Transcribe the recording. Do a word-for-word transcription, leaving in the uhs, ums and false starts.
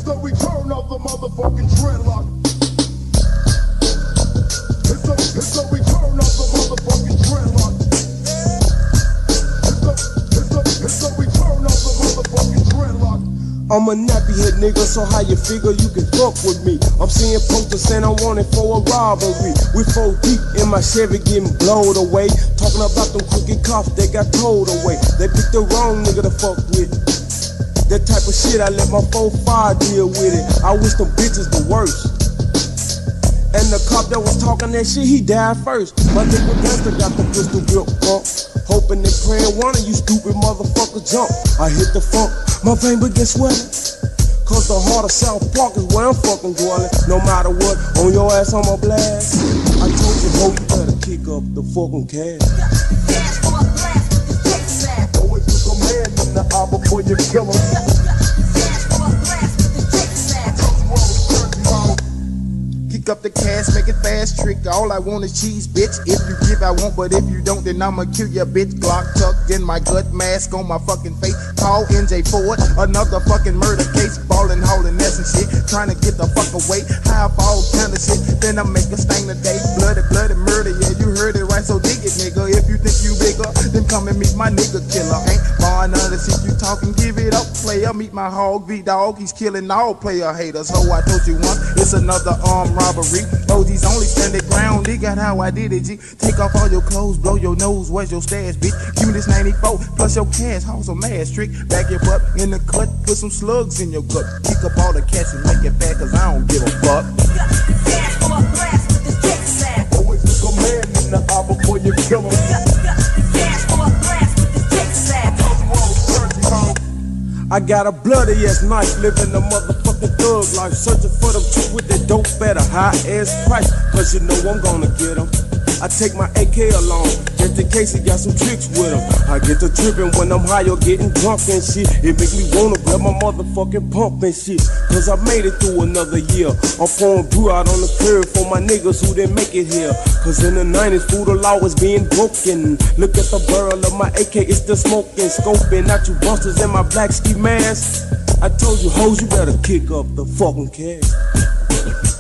the return of the motherfucking dreadlock. It's the, it's the return of the motherfucking dreadlock. It's the, it's the, it's the return of the motherfucking dreadlock. I'm a nappy head nigga, so how you figure you can fuck with me? I'm seeing posters saying I want it for a robbery. We four deep in my Chevy getting blowed away. Talking about them crooked cops that got towed away. They picked the wrong nigga to fuck with. That type of shit, I let my four five deal with it. I wish them bitches the worst. And the cop that was talking that shit, he died first. My nigga Lester got the pistol grip bump. Hoping and praying one of you stupid motherfuckers jump. I hit the funk, my vein begin swelling. Cause the heart of South Park is where I'm fucking dwelling. No matter what, on your ass I'm a blast. I told you, ho, you better kick up the fucking cash. Always look a man in the eye before you kill him. Kick up the cash, make it fast, trick. All I want is cheese, bitch. If you give, I won't, but if you don't, then I'ma kill your bitch. Glock tucked in my gut, mask on my fucking face. Call N J Ford, another fucking murder case. Ballin', haulin' ass and shit, trying to get the fuck away. High all kind of shit, then I make a stain today. Bloody, bloody murder, yeah, you heard it right, so dig it, nigga. If you think you bigger, then come and meet my nigga killer. Ain't barring none of the shit you talking, give it up, player. Meet my hog, V-Dog, he's killing all player haters. Ho, I told you once, it's another armed robbery. O G's only stand the ground, they got how I did it, G. Take off all your clothes, blow your nose, where's your stash, bitch? Give me this ninety-four, plus your cash, house a mass trick. Back your butt in the cut, put some slugs in your gut. Kick up all the cats and make it fat, cause I don't give a fuck. Always look a man in the eye before you kill him. I got a bloody ass knife, living a motherfucking thug life. Searching for them chicks with that dope at a high ass price. Cause you know I'm gonna get them. I take my A K along, just in case he got some tricks with him. I get to tripping when I'm high or getting drunk and shit. It make me wanna grab my motherfucking pump and shit. Cause I made it through another year. I'm pouring brew out on the curb for my niggas who didn't make it here. Cause in the nineties, food law was being broken. Look at the barrel of my A K, it's still smoking. Scoping out you busters in my black ski mask. I told you hoes, you better kick up the fucking cash.